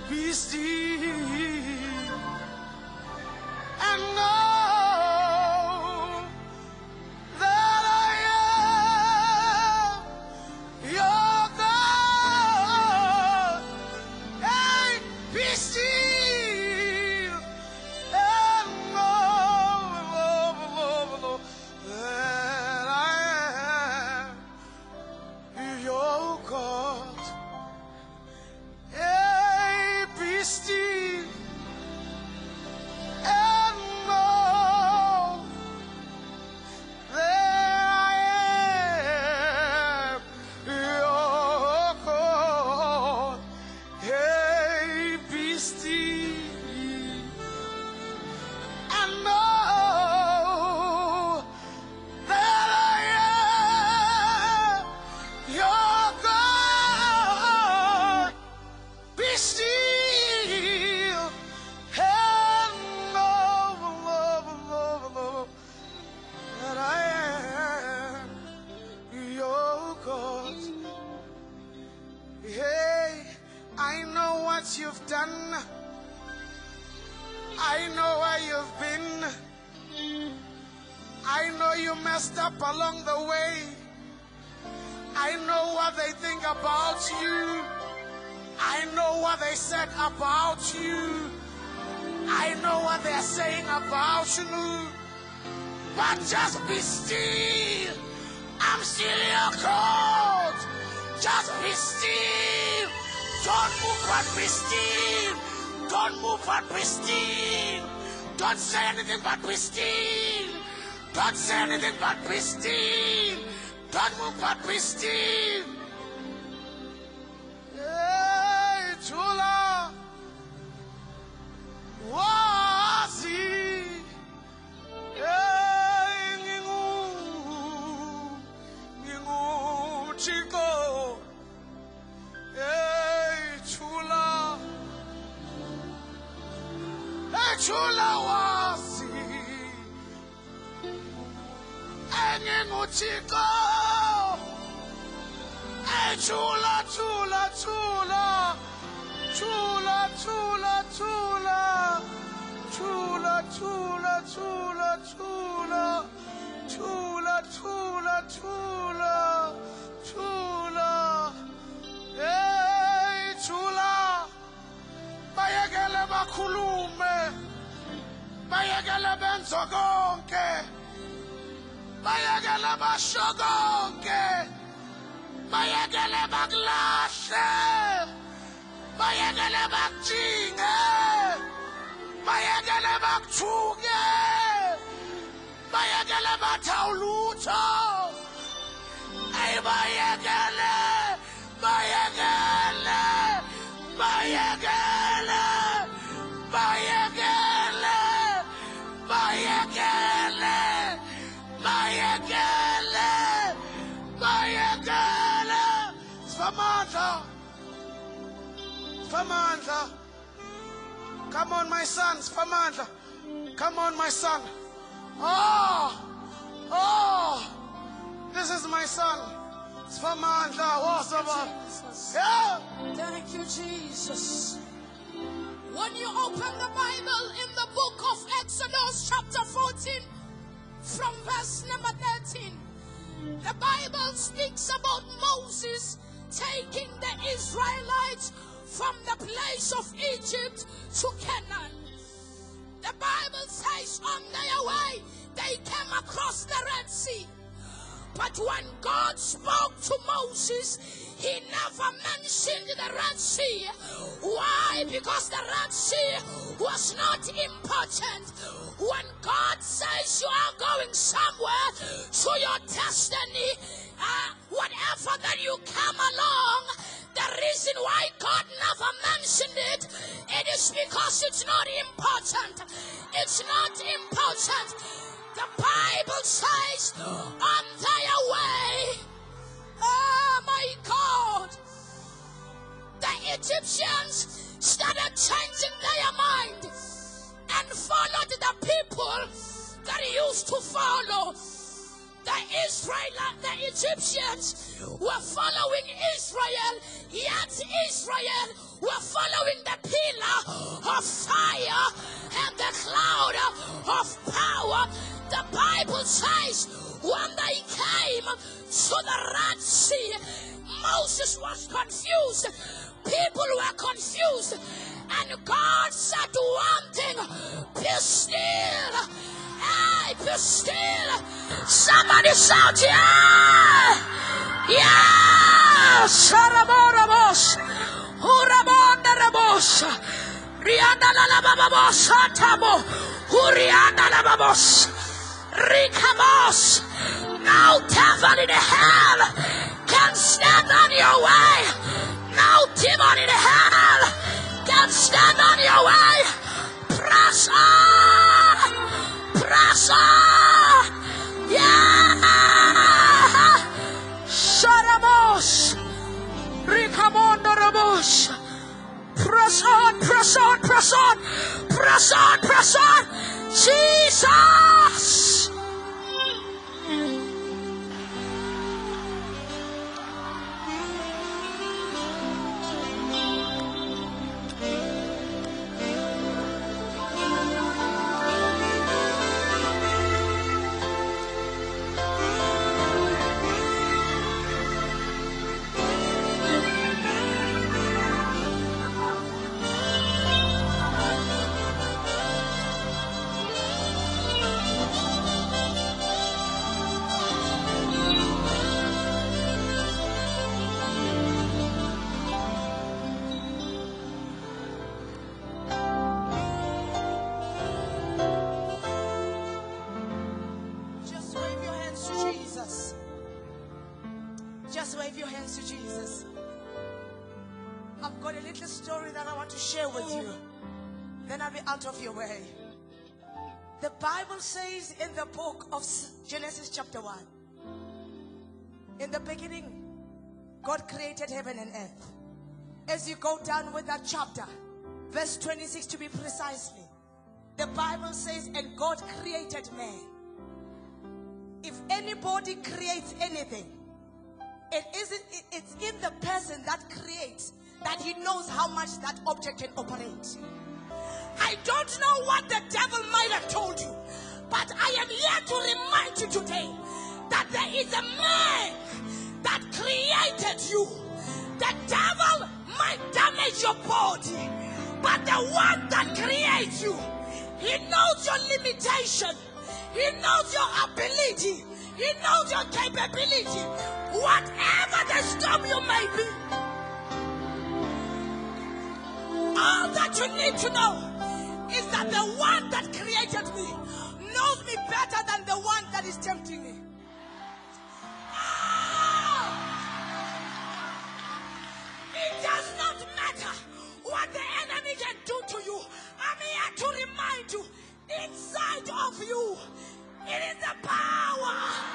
be still and know that I am your God. Hey, be still and know that I am your God. Hey, be still and know that I am your God. Hey, be still and know that I am your God. Be still and know that I am your God. Hey, I know what you've done. I know where you've been. I know you messed up along the way. I know what they think about you. I know what they said about you. I know what they're saying about you. But just be still. I'm still your God. Just be still. Don't move, but be still. Don't move, but be still. Don't say anything, but be still. Don't say anything, but be still. Don't move, but be still. Hey, Chula. Wazi. Hey, Ningu Chico. Hey, Chula. Hey, Chula Wazi. Hey, Ningu Chico. Hey, Chula, Chula, Chula. Chula, Chula, Chula. Chula, Chula, Chula, Chula. Chula, Chula, Chula. Chula. Hey, Chula. Bayekele bakhulume. Bayekele benzo konke. Bayekele basho konke. Bayekele baklahle. Bayekele bakjinge. Bayekele bakchuke. Bayekele bathawulutho. Ay bayekele. Bayekele. Bayekele. Bayekele. Bayekele. Bayekele. Bayekele. Samantha. Famandla. Come on, my sons. Famandla. Come on, my son. Oh. Oh. This is my son. It's Famandla. What's about? Yeah. Thank you, Jesus. When you open the Bible in the book of Exodus chapter 14 from verse number 13, the Bible speaks about Moses taking the Israelites from the place of Egypt to Canaan. The Bible says on their way they came across the Red Sea. But when God spoke to Moses, he never mentioned the Red Sea. Why? Because the Red Sea was not important. When God says you are going somewhere to your destiny, whatever that you come along, the reason why God never mentioned it, it is because it's not important. It's not important. The Bible says on their way, oh my God, the Egyptians started changing their mind and followed the people that used to follow. The Egyptians were following Israel, yet Israel were following the people of fire and the cloud of power. The Bible says when they came to the Red Sea, Moses was confused. People were confused. And God said one thing, be still. Hey, be still. Somebody shout, yeah! Yeah! Sharaborabos. Uramondarabos. Rianda la bababos. Atamo. Urianda la babos. Rikamos. No devil in hell can stand on your way. No demon in hell can stand on your way. Press on. Press on. Yeah. Sharamos. Rikamondoramos. Press on, press on, press on. Press on, press on. Jesus. Just wave your hands to Jesus. I've got a little story that I want to share with you. Then I'll be out of your way. The Bible says in the book of Genesis chapter 1, in the beginning, God created heaven and earth. As you go down with that chapter, verse 26 to be precisely, the Bible says, and God created man. If anybody creates anything, it's in the person that creates that he knows how much that object can operate. I don't know what the devil might have told you, but I am here to remind you today that there is a man that created you. The devil might damage your body, but the one that creates you, he knows your limitation, he knows your ability, he knows your capability. Whatever the storm you may be, all that you need to know is that the one that created me knows me better than the one that is tempting me. It does not matter what the enemy can do to you. I'm here to remind you, inside of you, it is the power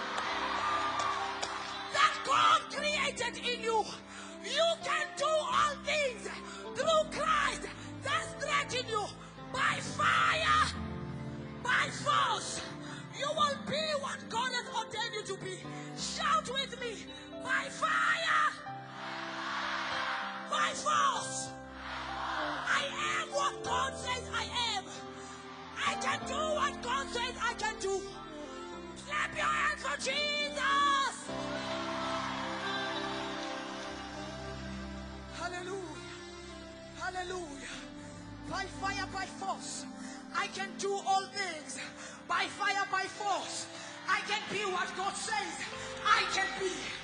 that God created in you. You can do all things through Christ that strengthens you. By fire, by force, you will be what God has ordained you to be. Shout with me, by fire, by force. I am what God says I am. I can do what God says I can do. Clap your hands for Jesus. Hallelujah. Hallelujah. By fire, by force, I can do all things. By fire, by force, I can be what God says I can be.